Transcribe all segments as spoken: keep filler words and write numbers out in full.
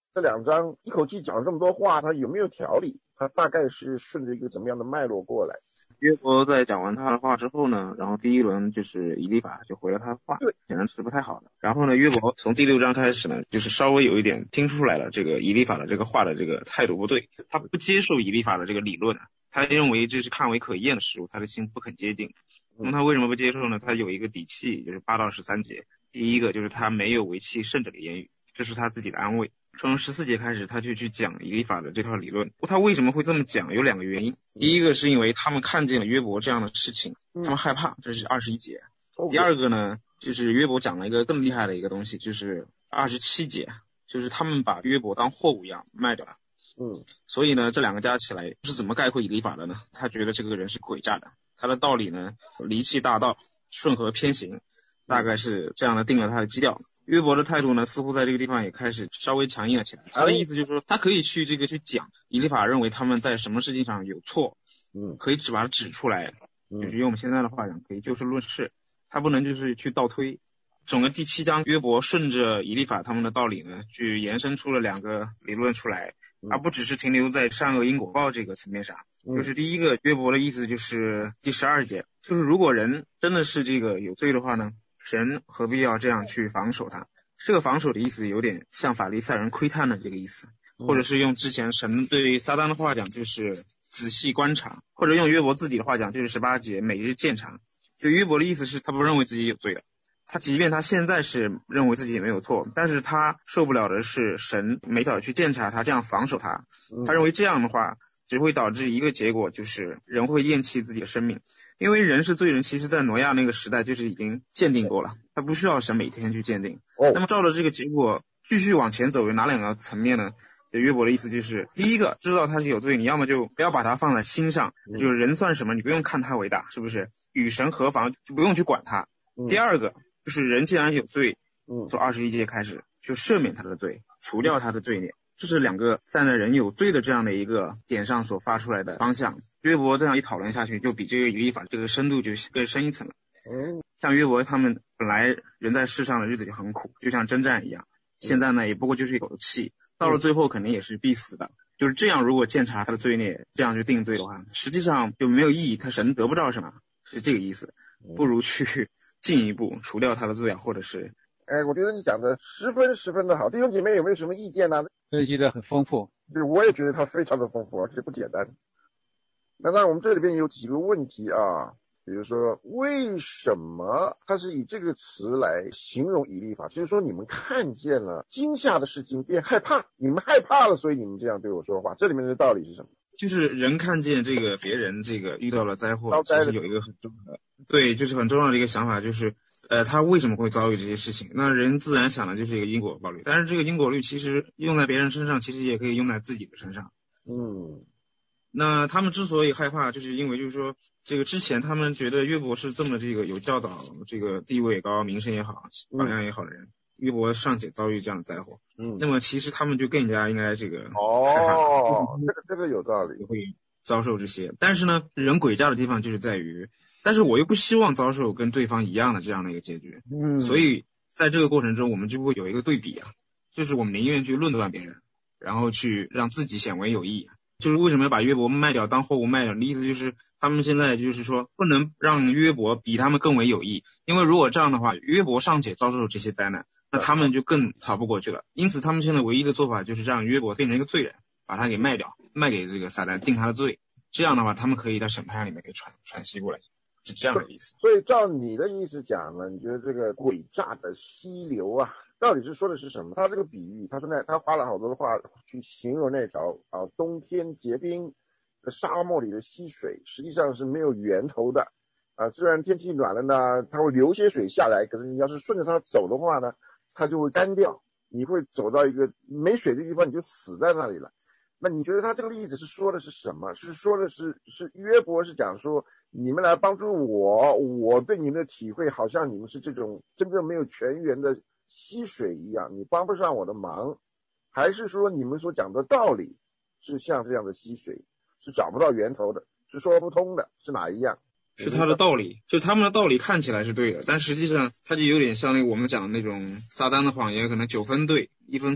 这两章一口气讲了这么多话，他有没有条理？他大概是顺着一个怎么样的脉络过来？ 约伯在讲完他的话之后呢，然后第一轮就是以利法就回了他的话， 对， 显然是不太好的。然后呢，约伯从第六章开始呢，就是稍微有一点听出来了这个以利法的这个话的这个态度不对，他不接受以利法的这个理论，他认为这是看为可厌的事物，他的心不肯接近。那么他为什么不接受呢？他有一个底气，就是八到十三节。第一个就是他没有为弃圣者的言语，这是他自己的安慰。从十四节开始，他就去讲以利法的这套理论。他为什么会这么讲？有两个原因。第一个是因为他们看见了约伯这样的事情，他们害怕，这是二十一节。第二个呢，就是约伯讲了一个更厉害的一个东西，就是二十七节，就是他们把约伯当货物一样卖掉了。 嗯， 所以呢，这两个加起来是怎么概括以利法的呢？他觉得这个人是诡诈的，他的道理呢离弃大道，顺和偏行，大概是这样的定了他的基调。约伯的态度呢，似乎在这个地方也开始稍微强硬了起来。他的意思就是说，他可以去这个去讲以利法认为他们在什么事情上有错， 嗯， 可以只把它指出来，就是用我们现在的话讲，可以就事论事，他不能就是去倒推。整个第七章，约伯顺着以利法他们的道理呢，去延伸出了两个理论出来，而不只是停留在善恶因果报这个层面上。就是第一个，约伯的意思就是第十二节，就是如果人真的是这个有罪的话呢，神何必要这样去防守他？这个防守的意思有点像法利赛人窥探的这个意思，或者是用之前神对撒旦的话讲，就是仔细观察，或者用约伯自己的话讲，就是十八节每日鉴察。就约伯的意思是他不认为自己有罪的，他即便他现在是认为自己也没有错，但是他受不了的是神每早去鉴察他，这样防守他。他认为这样的话只会导致一个结果，就是人会厌弃自己的生命。因为人是罪人，其实在挪亚那个时代就是已经鉴定过了，他不需要神每天去鉴定。那么照着这个结果继续往前走，有哪两个层面呢？约伯的意思就是，第一个，知道他是有罪，你要么就不要把他放在心上，就是人算什么，你不用看他为大，是不是？与神何妨，就不用去管他。第二个就是人既然有罪，从二十一节开始就赦免他的罪，除掉他的罪孽。这是两个站在人有罪的这样的一个点上所发出来的方向。约伯这样一讨论下去，就比这个以利法这个深度就更深一层了。像约伯他们本来人在世上的日子就很苦，就像征战一样，现在呢也不过就是一口气，到了最后肯定也是必死的。就是这样，如果鉴察他的罪孽，这样就定罪的话，实际上就没有意义，他神得不到什么，是这个意思。不如去进一步除掉他的罪啊，或者是哎，我觉得你讲的十分十分的好，弟兄姐妹有没有什么意见呢？ 分析的很丰富， 对，我也觉得它非常的丰富，而且不简单。那当然我们这里边有几个问题啊，比如说为什么它是以这个词来形容以利法，就是说你们看见了惊吓的事情便害怕，你们害怕了，所以你们这样对我说话，这里面的道理是什么？ 就是人看见这个别人这个遇到了灾祸，其实有一个很重要的，对，就是很重要的一个想法，就是呃，他为什么会遭遇这些事情？那人自然想的就是一个因果报率，但是这个因果律其实用在别人身上，其实也可以用在自己的身上。 嗯， 那他们之所以害怕，就是因为就是说，这个之前他们觉得约伯是这么这个有教导，这个地位也高，名声也好，榜样也好的人，约伯尚且遭遇这样的灾祸，嗯，那么其实他们就更加应该这个害怕， 哦，这个这个有道理， 会遭受这些。但是呢，人诡诈的地方就是在于，但是我又不希望遭受跟对方一样的这样的一个结局，嗯，所以在这个过程中，我们就会有一个对比啊，就是我们宁愿去论断别人，然后去让自己显为有益。就是为什么要把约伯卖掉当货物卖掉的意思，就是他们现在就是说不能让约伯比他们更为有益，因为如果这样的话，约伯尚且遭受这些灾难，那他们就更逃不过去了。因此他们现在唯一的做法就是让约伯变成一个罪人，把他给卖掉，卖给这个撒旦，定他的罪，这样的话他们可以在审判里面给传传吸过来，是这样的意思。 所以照你的意思讲呢，你觉得这个诡诈的溪流啊，到底是说的是什么？他这个比喻，他说那他花了好多的话去形容那条啊冬天结冰的沙漠里的溪水，实际上是没有源头的啊。虽然天气暖了呢，它会流些水下来，可是你要是顺着它走的话呢，它就会干掉，你会走到一个没水的地方，你就死在那里了。那你觉得他这个例子是说的是什么？是说的是是约伯是讲说你们来帮助我，我对你们的体会好像你们是这种真正没有泉源的溪水一样，你帮不上我的忙，还是说你们所讲的道理是像这样的溪水，是找不到源头的，是说不通的，是哪一样？ 是他的道理，就他们的道理看起来是对的，但实际上他就有点像那个我们讲的那种撒旦的谎言，可能九分对一分错，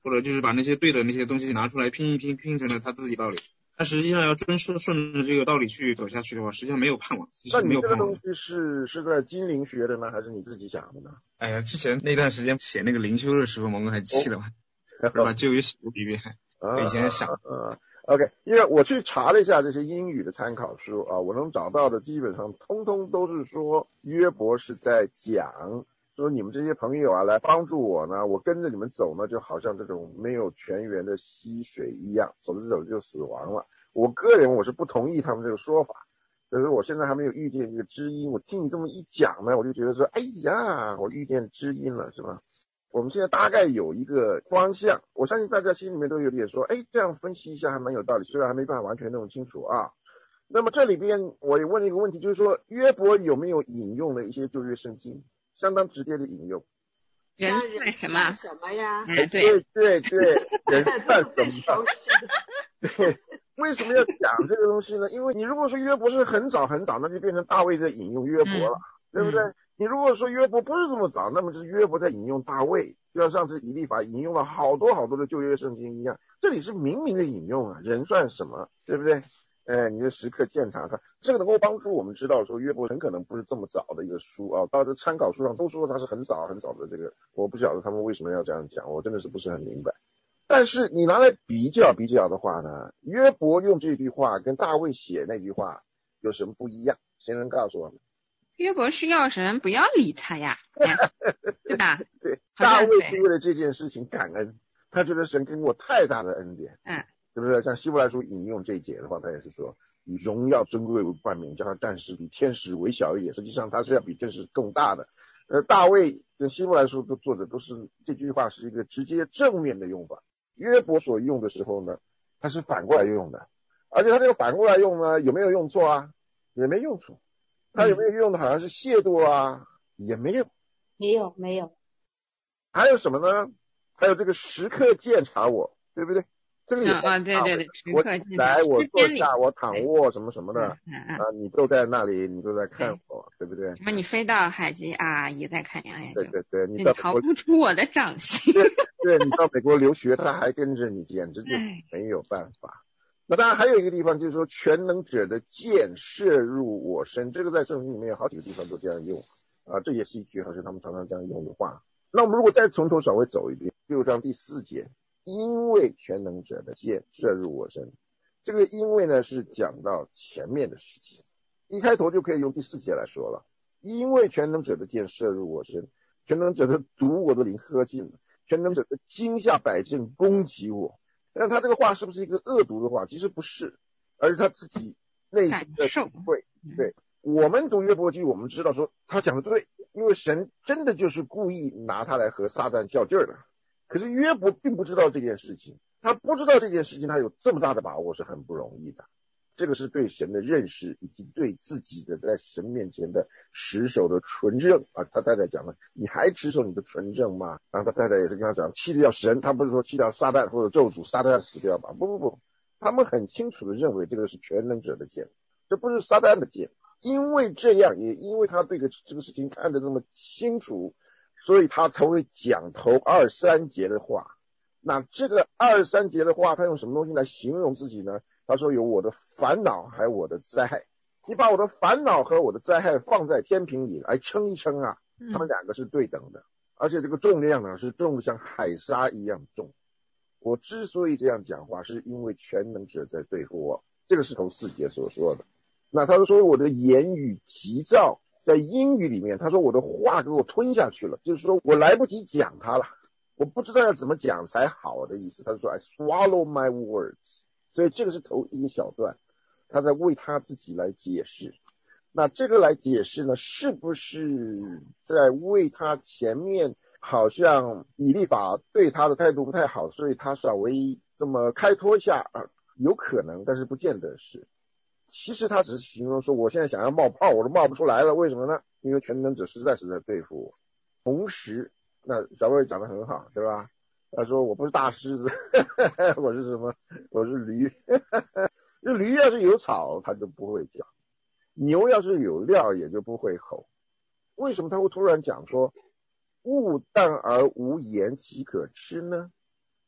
或者就是把那些对的那些东西拿出来拼一拼，拼成了他自己道理。他实际上要遵顺顺着这个道理去走下去的话，实际上没有盼望，其实没有盼望。 那你这个东西是是在金陵学的呢，还是你自己想的呢？ 哎呀，之前那段时间写那个灵修的时候，蒙哥还记得吗？是把旧约写过一遍，我以前想。 啊 OK， 因为我去查了一下这些英语的参考书啊，我能找到的基本上通通都是说约伯是在讲说你们这些朋友啊来帮助我呢，我跟着你们走呢，就好像这种没有泉源的溪水一样，走着走着就死亡了。我个人我是不同意他们这个说法，可是我现在还没有遇见一个知音。我听你这么一讲呢，我就觉得说，哎呀，我遇见知音了，是吧？我们现在大概有一个方向，我相信大家心里面都有点说，哎，这样分析一下还蛮有道理，虽然还没办法完全弄清楚啊。那么这里边我也问了一个问题，就是说约伯有没有引用了一些旧约圣经，相当直接的引用。 人算什么什么呀？ 哎， 对对对，人算什么？对，为什么要讲这个东西呢？因为你如果说约伯是很早很早，那就变成大卫在引用约伯了，嗯、对不对？嗯你如果说约伯不是这么早，那么就是约伯在引用大卫，就像上次以利法引用了好多好多的旧约圣经一样，这里是明明的引用啊，人算什么，对不对？哎，你的时刻鉴察它，这个能够帮助我们知道说约伯很可能不是这么早的一个书啊，到这参考书上都说它是很早很早的这个，我不晓得他们为什么要这样讲，我真的是不是很明白。但是你拿来比较比较的话呢，约伯用这句话跟大卫写那句话有什么不一样？谁能告诉我们？ 约伯是要神不要理他呀，哎、对吧？ 对，大卫是为了这件事情感恩，他觉得神给我太大的恩典， 嗯， 对不对？像希伯来书引用这一节的话，他也是说以荣耀尊贵为冠冕，叫他暂时比天使微小一点，实际上他是要比天使更大的。呃，大卫跟希伯来书的作者都是这句话是一个直接正面的用法，约伯所用的时候呢，他是反过来用的，而且他这个反过来用呢，有没有用错啊？也没用错。他有没有用的好像是亵渎啊、嗯、也没有没有没有还有什么呢？还有这个时刻鉴察我，对不对？这个也啊、嗯、对对对， 我来我坐下我躺卧什么什么的、嗯嗯、啊，你都在那里，你都在看我， 对, 对不对？ 什么你飞到海极啊，也在看两眼， 对对对，你逃不出我的掌心。 对, 对，你到美国留学他还跟着你，简直就没有办法。那当然还有一个地方就是说全能者的箭射入我身，这个在圣经里面有好几个地方都这样用啊，这也是一句好像他们常常这样用的话。那我们如果再从头稍微走一遍，六章第四节，因为全能者的箭射入我身，这个因为呢是讲到前面的事情，一开头就可以用第四节来说了，因为全能者的箭射入我身，全能者的毒我的灵喝尽了，全能者的惊吓百阵攻击我。但他这个话是不是一个恶毒的话？其实不是，而是他自己内心的体会。对，我们读约伯记，我们知道说他讲的对，因为神真的就是故意拿他来和撒旦较劲儿的。可是约伯并不知道这件事情，他不知道这件事情，他有这么大的把握是很不容易的。这个是对神的认识，以及对自己的在神面前的持守的纯正啊。他太太讲了，你还持守你的纯正吗？然后他太太也是跟他讲，弃掉神，他不是说弃掉撒旦或者咒诅，撒旦死掉吧？不不不，他们很清楚的认为这个是全能者的箭，这不是撒旦的箭。因为这样，也因为他对这个事情看得那么清楚，所以他才会讲头二三节的话。那这个二三节的话，他用什么东西来形容自己呢？他说有我的烦恼还有我的灾害，你把我的烦恼和我的灾害放在天平里来称一称啊，他们两个是对等的，而且这个重量呢是重的像海沙一样重。我之所以这样讲话，是因为全能者在对付我，这个是头四节所说的。那他说我的言语急躁，在英语里面他说我的话给我吞下去了，就是说我来不及讲它了，我不知道要怎么讲才好的意思。他说 I swallow my words，所以这个是头一个小段，他在为他自己来解释。那这个来解释呢，是不是在为他前面好像以利法对他的态度不太好，所以他稍微这么开脱一下啊？有可能，但是不见得是。其实他只是形容说，我现在想要冒泡，我都冒不出来了。为什么呢？因为全能者实在是在对付我。同时，那小魏讲得很好，对吧？他说我不是大狮子，我是什么？我是驴。这驴要是有草，它就不会叫；牛要是有料，也就不会吼。为什么他会突然讲说“物淡而无言，岂可吃呢？”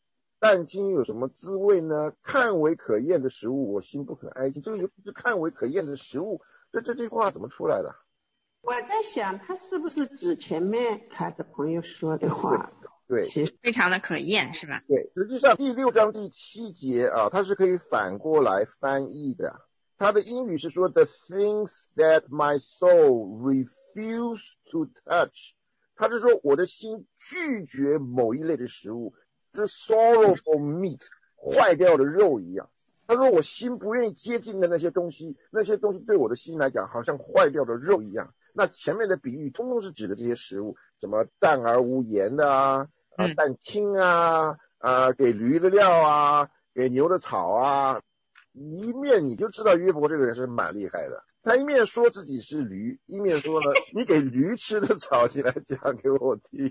但今有什么滋味呢？看为可厌的食物，我心不肯挨近。这个有看为可厌的食物，这这这句话怎么出来的？ 我在想，他是不是指前面他这朋友说的话？ 对， 其实非常的可厌，是吧？ 对，实际上第六章第七节啊，它是可以反过来翻译的。它的英语是说 The things that my soul refuse to touch， 它是说我的心拒绝某一类的食物，是 sorrowful meat， 坏掉的肉一样。他说我心不愿意接近的那些东西，那些东西对我的心来讲好像坏掉的肉一样。那前面的比喻通通是指的这些食物，什么淡而无盐的啊，啊蛋清啊，啊给驴的料啊，给牛的草啊。一面你就知道约伯这个人是蛮厉害的，他一面说自己是驴，一面说呢，你给驴吃的草你来讲给我听。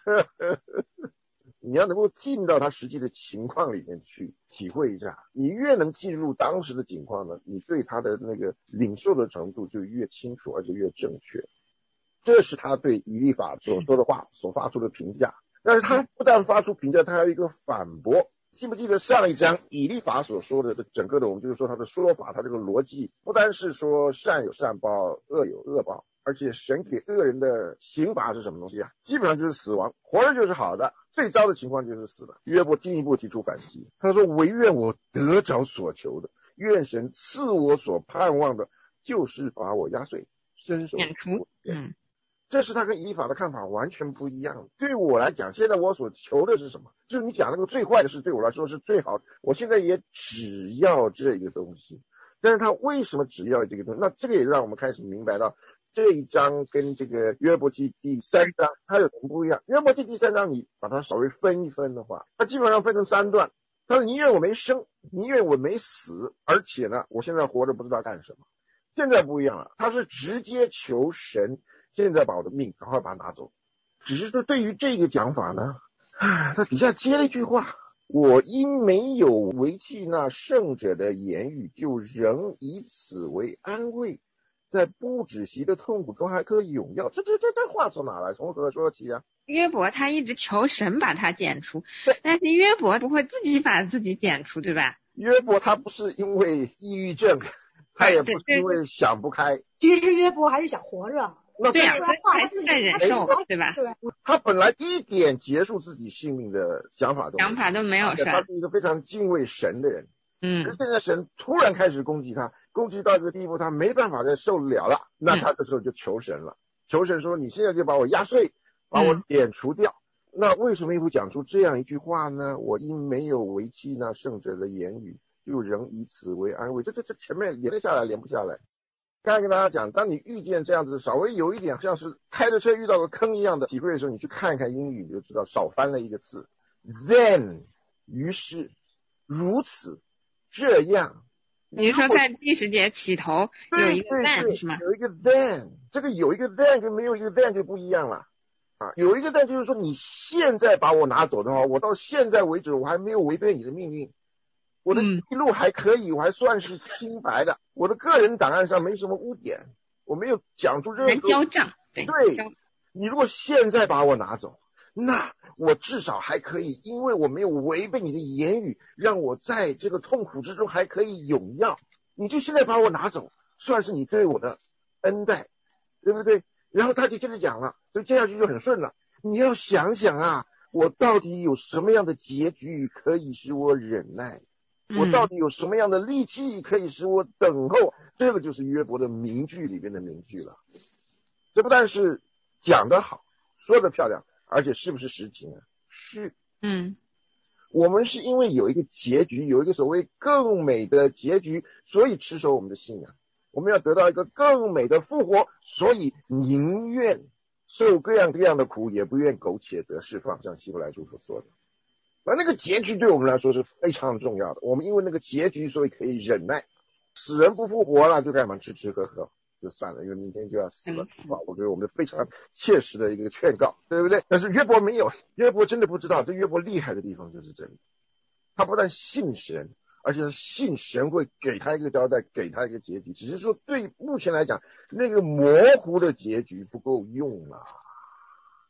你要能够进到他实际的情况里面去体会一下，你越能进入当时的情况呢，你对他的那个领受的程度就越清楚而且越正确。这是他对以利法所说的话所发出的评价。但是他不但发出评价，他还有一个反驳。记不记得上一章以利法所说的整个的，我们就是说他的说法，他这个逻辑不单是说善有善报，恶有恶报，而且神给恶人的刑罚是什么东西啊？基本上就是死亡，活着就是好的，最糟的情况就是死的。约伯进一步提出反击，他说唯愿我得着所求的，愿神赐我所盼望的，就是把我压碎，伸手免除。嗯， 这是他跟以利法的看法完全不一样。对我来讲，现在我所求的是什么？就是你讲那个最坏的事，对我来说是最好的。我现在也只要这个东西。但是他为什么只要这个东西？那这个也让我们开始明白到这一章跟这个约伯记第三章它有什么不一样。约伯记第三章你把它稍微分一分的话，它基本上分成三段。他说宁愿我没生，宁愿我没死，而且呢我现在活着不知道干什么。现在不一样了，他是直接求神现在把我的命赶快把它拿走。只是说对于这个讲法呢，他底下接了一句话，我因没有违弃那圣者的言语，就仍以此为安慰，在不止息的痛苦中还可以永耀。这这这这话从哪来？从何说起啊？ 约伯他一直求神把他剪除，但是约伯不会自己把自己剪除，对吧？ 约伯他不是因为抑郁症，他也不是因为想不开， 其实约伯还是想活着。 那对呀、啊，还是在忍受，对吧？ 他本来一点结束自己性命的想法都没有， 想法都没有，是吧？ 他是一个非常敬畏神的人。 嗯， 可是现在神突然开始攻击他，攻击到这个地步，他没办法再受得了了，那他这时候就求神了，嗯、求神说：“你现在就把我压碎，把我点除掉。嗯”那为什么会讲出这样一句话呢？我因没有违弃那圣者的言语，就仍以此为安慰。这这这前面连得下来，连不下来。刚才跟大家讲，当你遇见这样子稍微有一点像是开着车遇到个坑一样的体会的时候，你去看一看英语，你就知道少翻了一个字。Then， 于是，如此，这样。 你说在第十节起头有一个 then 是吗？ 有一个 then， 这个有一个 then 跟没有一个 then 就不一样了啊。有一个 then 就是说你现在把我拿走的话，我到现在为止我还没有违背你的命运。我的记录还可以，我还算是清白的，我的个人档案上没什么污点，我没有讲出任何交账。对， 对，你如果现在把我拿走，那我至少还可以，因为我没有违背你的言语，让我在这个痛苦之中还可以永耀。你就现在把我拿走，算是你对我的恩待，对不对？然后他就接着讲了，所以接下去就很顺了。你要想想啊，我到底有什么样的结局可以使我忍耐？我到底有什么样的力气可以使我等候？这个就是约伯的名句里边的名句了。这不但是讲得好，说得漂亮，而且是不是实情啊？是。 嗯， 我们是因为有一个结局，有一个所谓更美的结局，所以持守我们的信仰。我们要得到一个更美的复活，所以宁愿受各样各样的苦，也不愿苟且得释放，像希伯来书所说的。而那个结局对我们来说是非常重要的，我们因为那个结局所以可以忍耐。死人不复活了就干嘛？吃吃喝喝就算了，因为明天就要死了。我觉得我们非常切实的一个劝告，对不对？但是约伯没有，约伯真的不知道，这约伯厉害的地方就是这里。他不但信神，而且信神会给他一个交代，给他一个结局，只是说对目前来讲那个模糊的结局不够用了。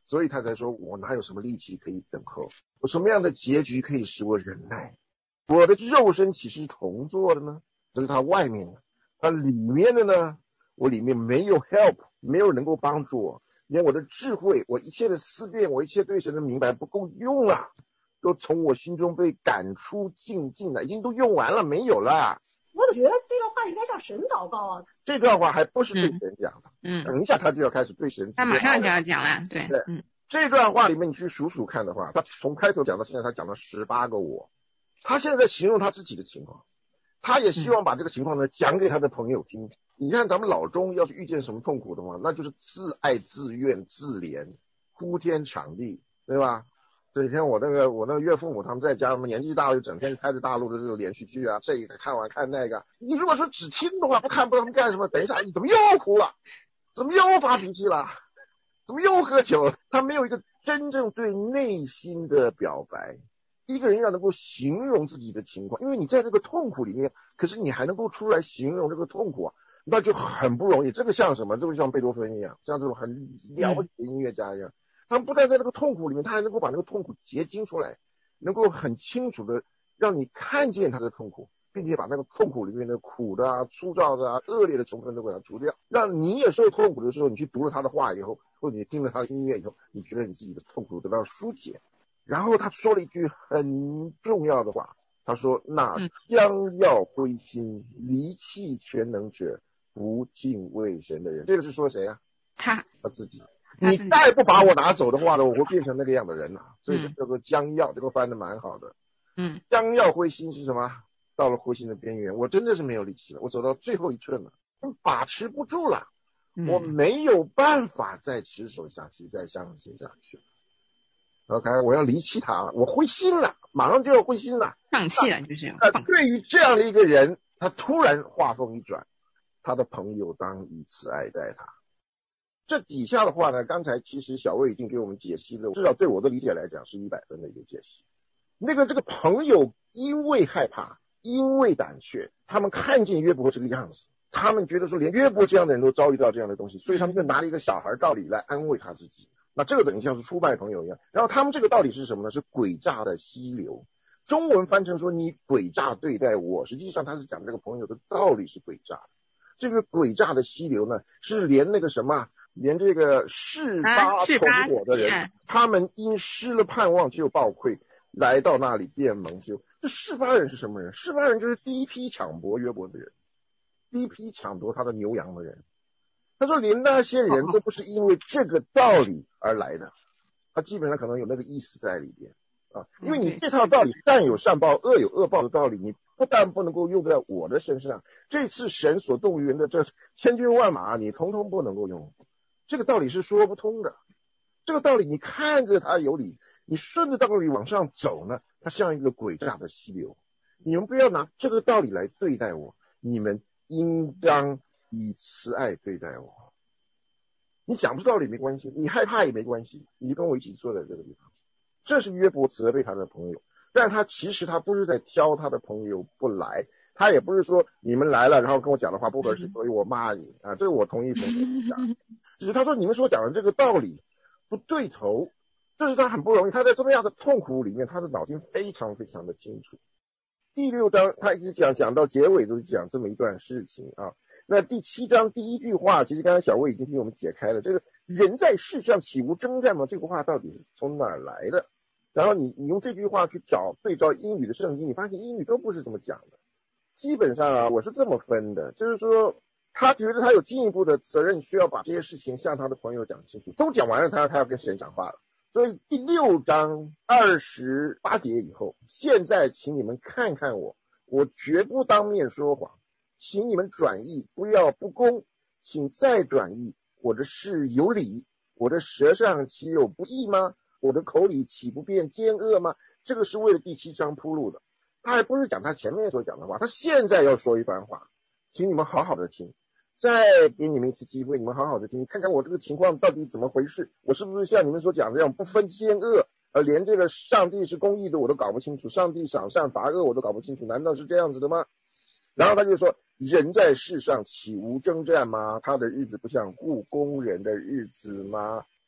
所以他才说我哪有什么力气可以等候，我什么样的结局可以使我忍耐？我的肉身岂是铜做的呢？这是他外面的，他里面的呢，我里面没有 help， 没有能够帮助我，连我的智慧，我一切的思辨，我一切对神的明白不够用啊，都从我心中被赶出净尽了，已经都用完了，没有了。 我总觉得这段话应该向神祷告啊。 这段话还不是对神讲的， 嗯， 等一下他就要开始对神， 他马上就要讲了，对， 对， 嗯， 这段话里面你去数数看的话，他从开头讲到现在，他讲了十八个我，他现在在形容他自己的情况，他也希望把这个情况呢讲给他的朋友听。你看咱们老中要是遇见什么痛苦的话，那就是自爱自怨自怜，哭天抢地，对吧？这几天我那个我那个岳父母他们在家，他们年纪大了就整天开着大陆的这个连续剧啊，这个看完看那个。你如果说只听的话，不看不知道他们干什么，等一下怎么又哭了，怎么又发脾气了，怎么又喝酒了？他没有一个真正对内心的表白。一个人要能够形容自己的情况，因为你在这个痛苦里面，可是你还能够出来形容这个痛苦啊，那就很不容易。这个像什么？这个像贝多芬一样，像这种很了不起的音乐家一样。他们不但在这个痛苦里面，他还能够把那个痛苦结晶出来，能够很清楚的让你看见他的痛苦，并且把那个痛苦里面的苦的啊、粗糙的啊、恶劣的成分都给它除掉，让你也受痛苦的时候，你去读了他的话以后，或者你听了他的音乐以后，你觉得你自己的痛苦得到疏解。然后他说了一句很重要的话，他说：“那将要灰心离弃全能者，不敬畏神的人。”这个是说谁啊？ 他他自己。你再不把我拿走的话呢，我会变成那个样的人了、啊。所以这个将要，这个翻的蛮好的。 嗯， 将要灰心是什么？到了灰心的边缘，我真的是没有力气了，我走到最后一寸了，把持不住了，我没有办法再持守下去，再相信下去。OK， 我要离弃他，我灰心了，马上就要灰心了， 放弃了，就是那对于这样的一个人，他突然话锋一转，他的朋友当以此爱待他。这底下的话呢，刚才其实小魏已经给我们解析了，至少对我的理解来讲是一百分的一个解析。那个这个朋友因为害怕，因为胆怯，他们看见约伯这个样子，他们觉得说连约伯这样的人都遭遇到这样的东西，所以他们就拿了一个小孩道理来安慰他自己。那这个等于像是出卖朋友一样，然后他们这个道理是什么呢？是诡诈的溪流，中文翻成说你诡诈对待我，实际上他是讲这个朋友的道理是诡诈的。这个诡诈的溪流呢，是连那个什么，连这个示巴同伙的人、啊、他们因失了盼望就暴愧，来到那里便蒙羞。这示巴人是什么人？示巴人就是第一批抢夺约伯的人，第一批抢夺他的牛羊的人。他说连那些人都不是因为这个道理而来的，他基本上可能有那个意思在里边啊。因为你这套道理善有善报恶有恶报的道理，你不但不能够用在我的身上，这次神所动员的这千军万马你统统不能够用，这个道理是说不通的。这个道理你看着它有理，你顺着道理往上走呢，它像一个诡诈的溪流。你们不要拿这个道理来对待我，你们应当以慈爱对待我。你讲不出道理没关系，你害怕也没关系，你就跟我一起坐在这个地方。这是约伯责备他的朋友，但他其实他不是在挑他的朋友不来，他也不是说你们来了然后跟我讲的话不合适，所以我骂你啊，这个我同意朋友讲。只是他说你们所讲的这个道理不对头，这是他很不容易，他在这么样的痛苦里面，他的脑筋非常非常的清楚。第六章他一直讲讲到结尾都是讲这么一段事情啊。那第七章第一句话，其实刚才小魏已经替我们解开了，这个人在世上岂无征战吗？这个话到底是从哪儿来的？然后你你用这句话去找对照英语的圣经，你发现英语都不是这么讲的。基本上啊，我是这么分的，就是说他觉得他有进一步的责任，需要把这些事情向他的朋友讲清楚，都讲完了，他他要跟神讲话了。所以第六章二十八节以后，现在请你们看看我，我绝不当面说谎，请你们转意，不要不公，请再转意。我的事有理，我的舌上岂有不义吗？我的口里岂不变奸恶吗？这个是为了第七章铺路的，他还不是讲他前面所讲的话，他现在要说一番话，请你们好好的听，再给你们一次机会，你们好好的听，看看我这个情况到底怎么回事，我是不是像你们所讲的这样不分奸恶，呃，连这个上帝是公义的我都搞不清楚，上帝赏善罚恶我都搞不清楚，难道是这样子的吗？然后他就说，人在世上岂无征战吗？他的日子不像雇工人的日子吗？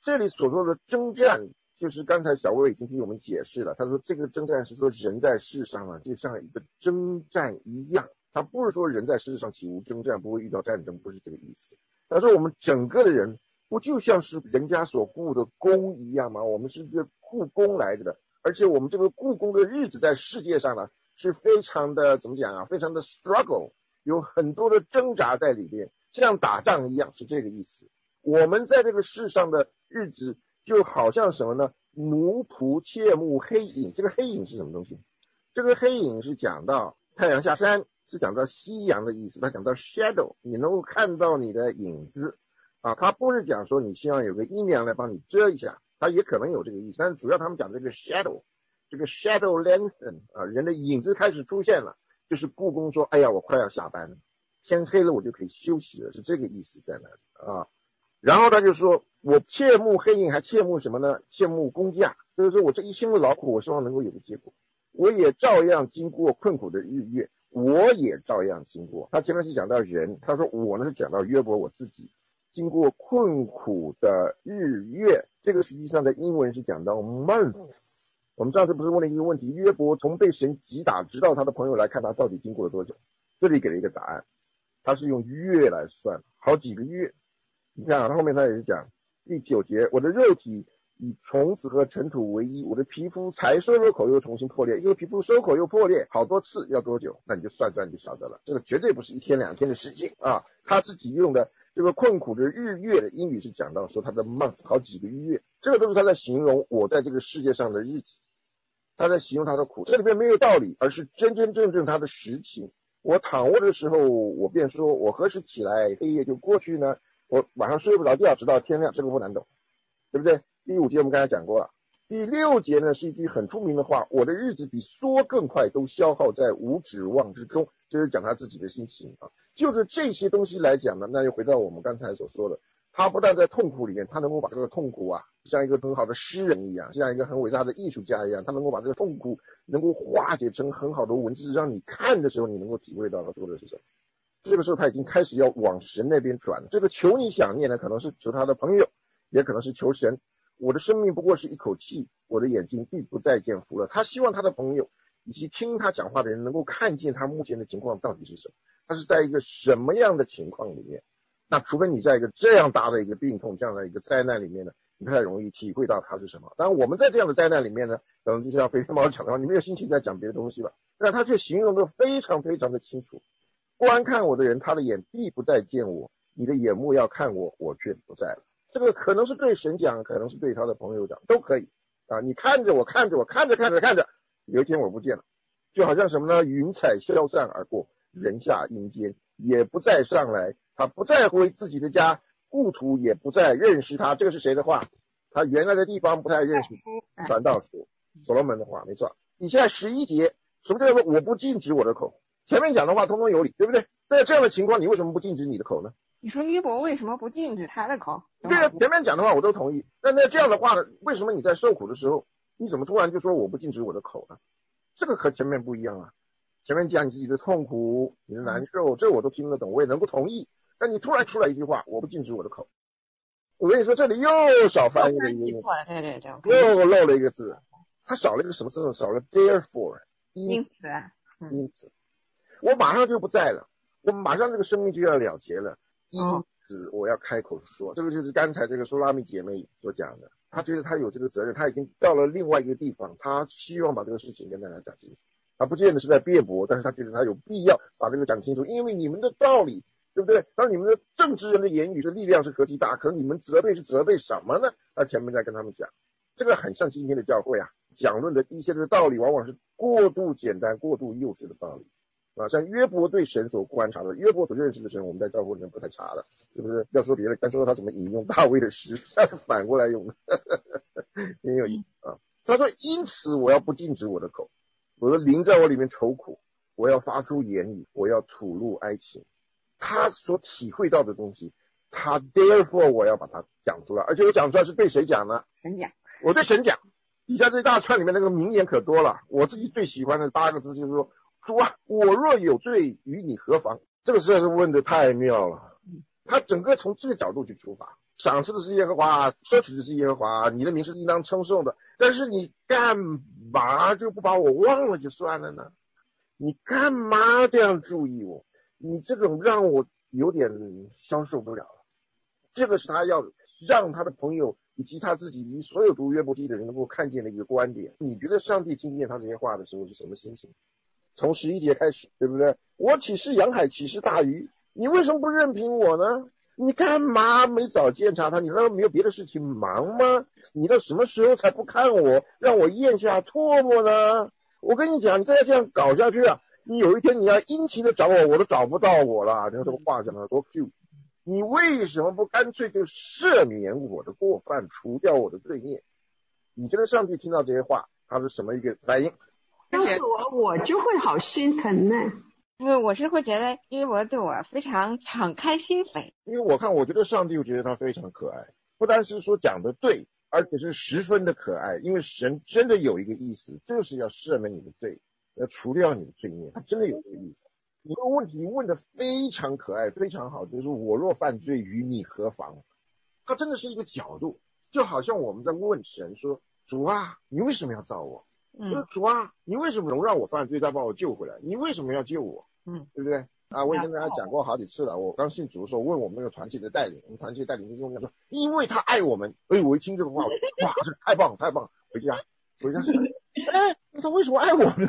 这里所说的征战，就是刚才小薇已经替我们解释了，他说这个征战是说人在世上啊，就像一个征战一样，他不是说人在世上岂无征战，不会遇到战争，不是这个意思。他说我们整个的人不就像是人家所雇的工一样吗？我们是一个雇工来的，而且我们这个雇工的日子在世界上呢是非常的怎么讲啊，非常的 struggle， 有很多的挣扎在里面，像打仗一样，是这个意思。我们在这个世上的日子就好像什么呢？奴仆切慕黑影。这个黑影是什么东西？这个黑影是讲到太阳下山，是讲到夕阳的意思，他讲到 shadow， 你能够看到你的影子啊，他不是讲说你希望有个阴凉来帮你遮一下，他也可能有这个意思，但是主要他们讲这个 shadow， 这个 shadow lengthen 啊，人的影子开始出现了，就是故宫说，哎呀，我快要下班了，天黑了我就可以休息了，是这个意思在那里啊。然后他就说，我切慕黑影，还切慕什么呢？切慕工价，就是说我这一生的劳苦，我希望能够有个结果。我也照样经过困苦的日月，我也照样经过。他前面是讲到人，他说我呢是讲到约伯我自己经过困苦的日月，这个实际上的英文是讲到 months。我们上次不是问了一个问题，约伯从被神击打直到他的朋友来看他到底经过了多久，这里给了一个答案，他是用月来算，好几个月。你看啊，他后面他也是讲第九节，我的肉体以虫子和尘土为衣，我的皮肤才收了口又重新破裂，因为皮肤收口又破裂好多次要多久？那你就算算就晓得了，这个绝对不是一天两天的事情啊。他自己用的这个困苦的日月的英语是讲到说他的 month 好几个月，这个都是他在形容我在这个世界上的日子，他在形容他的苦，这里面没有道理，而是真真正正他的实情。我躺卧的时候，我便说，我何时起来，黑夜就过去呢？我晚上睡不着觉，直到天亮，这个不难懂，对不对？第五节我们刚才讲过了。第六节呢是一句很出名的话，我的日子比梭更快，都消耗在无指望之中，就是讲他自己的心情啊。就是这些东西来讲呢，那又回到我们刚才所说的，他不但在痛苦里面，他能够把这个痛苦啊，像一个很好的诗人一样，像一个很伟大的艺术家一样，他能够把这个痛苦能够化解成很好的文字，让你看的时候你能够体会到他说的是什么。这个时候他已经开始要往神那边转了，这个求你想念呢，可能是求他的朋友，也可能是求神。我的生命不过是一口气，我的眼睛并不再见福了。他希望他的朋友以及听他讲话的人能够看见他目前的情况到底是什么，他是在一个什么样的情况里面。那除非你在一个这样大的一个病痛，这样的一个灾难里面呢，你不太容易体会到它是什么。当然我们在这样的灾难里面呢，可能就像飞天猫讲的话，你没有心情再讲别的东西了，但他却形容的非常非常的清楚。观看我的人，他的眼必不再见我，你的眼目要看我，我却不在了。这个可能是对神讲，可能是对他的朋友讲，都可以啊。你看着我，看着我，看着看着看着，有一天我不见了，就好像什么呢？云彩消散而过，人下阴间，也不再上来，他不再回自己的家，故土也不再认识他。这个是谁的话？他原来的地方不太认识，传道书所罗门的话，没错。你现在十一节，什么叫做我不禁止我的口？前面讲的话通通有理，对不对？在这样的情况，你为什么不禁止你的口呢？ 你说约伯为什么不禁止他的口？ 对啊，前面讲的话我都同意。那那这样的话呢，为什么你在受苦的时候，你怎么突然就说我不禁止我的口呢？这个和前面不一样啊。前面讲你自己的痛苦，你的难受，这我都听得懂，我也能够同意。但你突然出来一句话，我不禁止我的口，我跟你说，这里又少翻一个音， 对对对， 又漏了一个字，它少了一个什么字呢？少了 therefore， 因此， 嗯、因此。我马上就不在了，我马上这个生命就要了结了，因此我要开口说，这个就是刚才这个苏拉密姐妹所讲的，她觉得她有这个责任，她已经到了另外一个地方，她希望把这个事情跟大家讲清楚，她不见得是在辩驳，但是她觉得她有必要把这个讲清楚，因为你们的道理，对不对？当你们的正直人的言语是力量是何其大，可你们责备是责备什么呢？她前面在跟他们讲，这个很像今天的教会啊，讲论的一些的道理往往是过度简单过度幼稚的道理啊，像约伯对神所观察的，约伯所认识的神，我们在教会里面不太查了，是不是？要说别的，单说他怎么引用大卫的诗，反过来用的，很有意思啊。他说：“因此我要不禁止我的口，我的灵在我里面愁苦，我要发出言语，我要吐露哀情。”他所体会到的东西，他 therefore 我要把它讲出来，而且我讲出来是对谁讲呢？ 神讲， 我对神讲。底下这一大串里面那个名言可多了，我自己最喜欢的八个字就是说。主啊，我若有罪，与你何妨？这个实在是问的太妙了。他整个从这个角度去出发， 赏赐的是耶和华，奢侈的是耶和华，你的名是应当称颂的。但是你干嘛就不把我忘了就算了呢？你干嘛这样注意我？你这种让我有点消受不了了。这个是他要让他的朋友以及他自己以及所有读约伯记的人能够看见的一个观点。你觉得上帝听见他这些话的时候是什么心情？从十一节开始，对不对？我岂是洋海，岂是大鱼？你为什么不任凭我呢？你干嘛没早监察他？你难道没有别的事情忙吗？你到什么时候才不看我，让我咽下唾沫呢？我跟你讲，你再这样搞下去啊，你有一天你要殷勤的找我，我都找不到我了。你看这个话讲的多 Q， 你为什么不干脆就赦免我的过犯，除掉我的罪孽？你觉得上帝听到这些话，他是什么一个反应？ 要是我，我就会好心疼呢。 因为我是会觉得约伯对我非常敞开心扉， 因为我看，我觉得上帝就觉得他非常可爱，不单是说讲的对，而且是十分的可爱。因为神真的有一个意思，就是要赦免你的罪，要除掉你的罪孽，他真的有这个意思。你这个问题问的非常可爱，非常好，就是我若犯罪，与你何妨？他真的是一个角度，就好像我们在问神说：主啊，你为什么要造我？嗯，主啊，你为什么容让我犯罪，再把我救回来？你为什么要救我？嗯，对不对？啊，我也跟大家讲过好几次了。我刚信主的时候问我们那个团契的带领，我们团契带领就跟我讲说，因为他爱我们。哎，我一听这个话，我哇，这太棒太棒！回家回家说，哎，他为什么爱我们？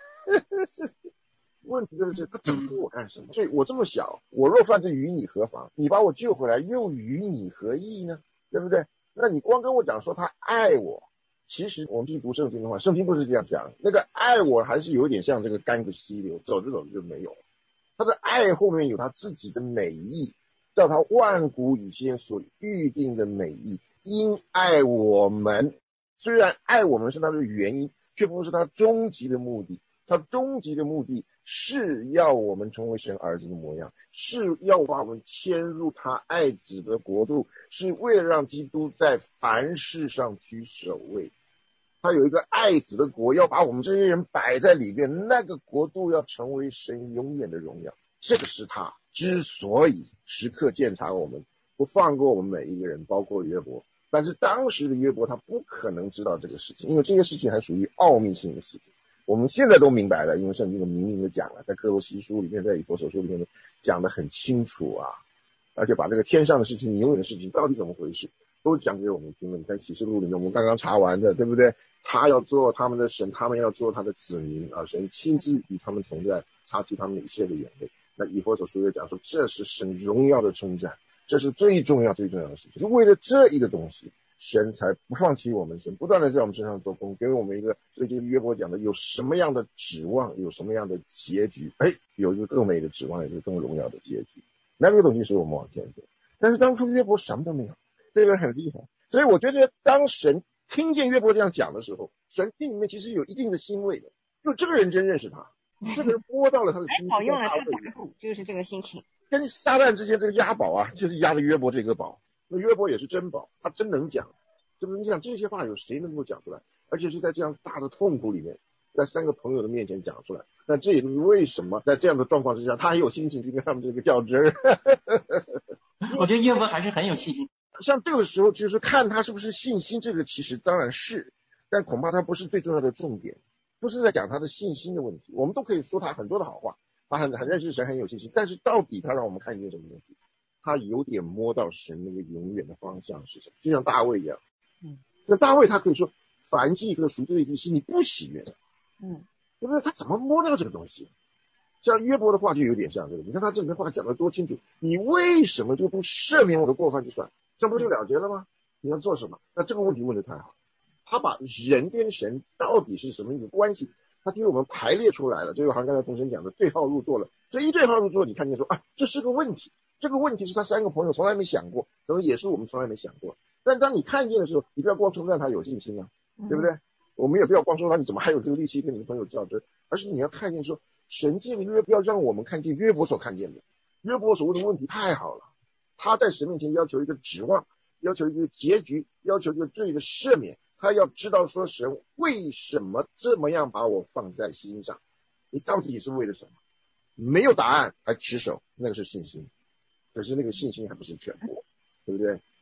问题就是他整蛊我干什么？所以我这么小，我若犯罪，与你何妨？你把我救回来，又与你何异呢？对不对？那你光跟我讲说他爱我，其实我们去读圣经的话，圣经不是这样讲，那个爱我还是有点像这个干个溪流，走着走着就没有了。他的爱后面有他自己的美意，叫他万古以前所预定的美意，因爱我们。虽然爱我们是他的原因，却不是他终极的目的。他终极的目的是要我们成为神儿子的模样，是要把我们迁入他爱子的国度，是为了让基督在凡事上居首位。他有一个爱子的国，要把我们这些人摆在里面，那个国度要成为神永远的荣耀。这个是他之所以时刻监察我们，不放过我们每一个人，包括约伯。但是当时的约伯他不可能知道这个事情，因为这些事情还属于奥秘性的事情。我们现在都明白了，因为圣经明明的讲了，在哥罗西书里面，在以弗所书里面讲得很清楚啊，而且把这个天上的事情、永远的事情到底怎么回事都讲给我们听了。你看启示录里面我们刚刚查完的，对不对？他要做他们的神，他们要做他的子民啊，神亲自与他们同在，擦去他们一切的眼泪。那以弗所书也讲说，这是神荣耀的称赞，这是最重要最重要的事情，是为了这一个东西，神才不放弃我们，神不断的在我们身上做工，给我们一个，所以就约伯讲的有什么样的指望，有什么样的结局，哎，有一个更美的指望，有一个更荣耀的结局，那个东西使我们往前走。但是当初约伯什么都没有，这个人很厉害，所以我觉得当神听见约伯这样讲的时候，神心里面其实有一定的欣慰的，就这个人真认识他，这个人摸到了他的心， 好用了他打鼓，就是这个心情。 跟撒旦之间这个押宝啊，就是押了约伯这个宝。那约伯也是真宝，他真能讲，真能讲，这些话有谁能够讲出来？而且是在这样大的痛苦里面，在三个朋友的面前讲出来。那这也就是为什么在这样的状况之下，他还有心情去跟他们这个较真。 我觉得约伯还是很有信心。 像这个时候，就是看他是不是信心，这个其实当然是，但恐怕他不是最重要的重点，不是在讲他的信心的问题。我们都可以说他很多的好话，他很很认识神，很有信心，但是到底他让我们看见什么东西？他有点摸到神那个永远的方向是什么，就像大卫一样。嗯，那大卫他可以说，凡祭和赎罪祭是你不喜悦的。嗯，对不对？他怎么摸到这个东西？像约伯的话就有点像这个，你看他这里面话讲得多清楚，你为什么就不赦免我的过犯就算，这不就了结了吗？你要做什么？那这个问题问得太好，他把人跟神到底是什么一个关系，他给我们排列出来了。就好像刚才同生讲的，对号入座了。这一对号入座，你看见说啊，这是个问题。这个问题是他三个朋友从来没想过，可能也是我们从来没想过。但当你看见的时候，你不要光称赞他有信心啊，对不对？嗯、我们也不要光说他你怎么还有这个力气跟你的朋友较真，而是你要看见说，神借约要让我们看见约伯所看见的。约伯所问的问题太好了，他在神面前要求一个指望，要求一个结局，要求一个罪的赦免。他要知道说，神为什么这么样把我放在心上？你到底是为了什么？没有答案还持守，那个是信心。可是那个信心还不是全部，对不对？